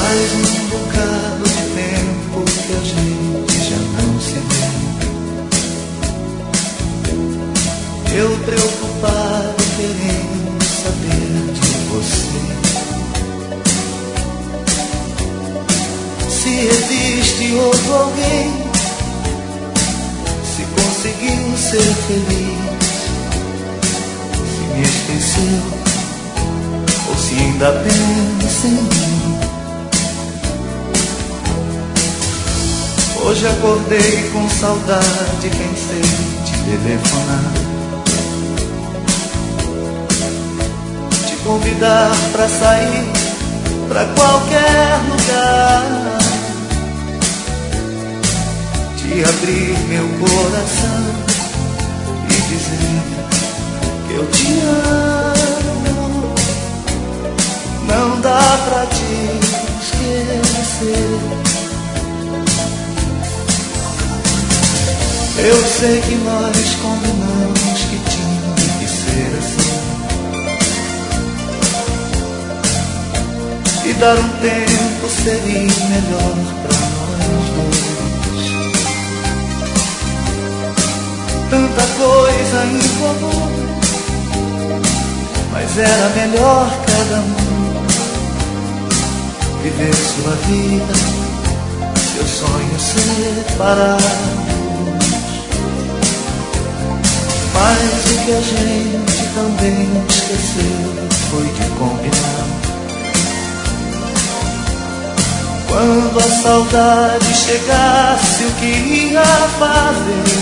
Faz um bocado de tempo que a gente já não se vê. Eu preocupado querendo saber de você, se existe outro alguém, se conseguiu ser feliz, se me esqueceu ou se ainda pensa em mim. Hoje acordei com saudade, pensei te telefonar, te convidar pra sair pra qualquer lugar, te abrir meu coração e dizer que eu te amo. Não dá pra te esquecer. Eu sei que nós combinamos que tinha que ser assim, e dar um tempo seria melhor pra nós dois. Tanta coisa em comum, mas era melhor cada um viver sua vida, seus sonhos separados. Mas o que a gente também esqueceu foi de combinar. Quando a saudade chegasse, o que ia fazer?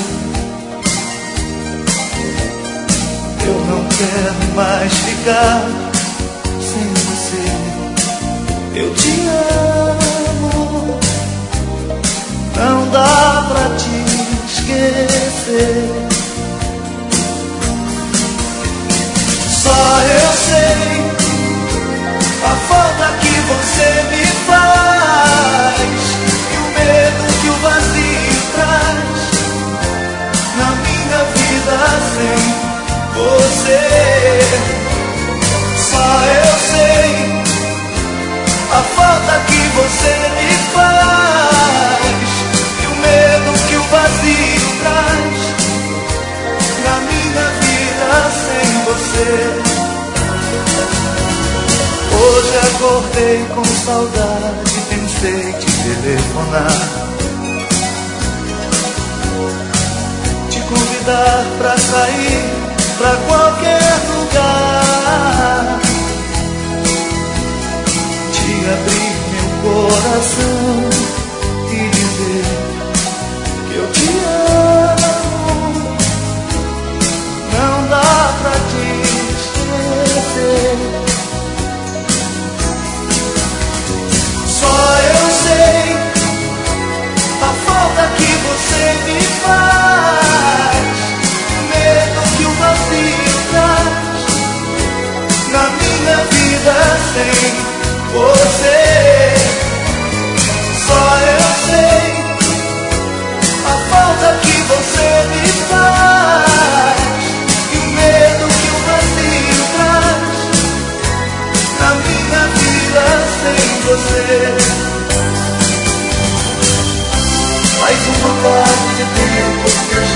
Eu não quero mais ficar sem você. Eu te amo, não dá pra te esquecer. Só eu sei a falta que você me faz e o medo que o vazio traz na minha vida sem você. Só eu sei a falta que você me faz e o medo que o vazio traz na minha vida sem você. Hoje acordei com saudade, pensei te telefonar, te convidar pra sair pra qualquer lugar, te abrir meu coração e dizer que eu te amo. Não dá pra te esquecer. Só eu sei a falta que você me faz, o medo que o vazio traz na minha vida sem você. Só eu sei a falta que você me faz e o medo que o vazio traz na minha vida sem você. Faz um bocado de tempo que a